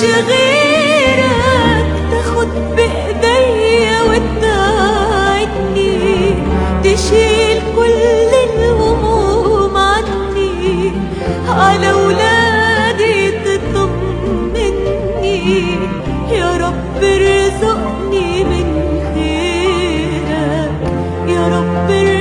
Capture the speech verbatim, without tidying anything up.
غيرك تاخد بإيديا وتساعدني تشيل كل الهموم عني، على ولادي تطمني. يا رب ارزقني من خيرك، يا رب ارزقني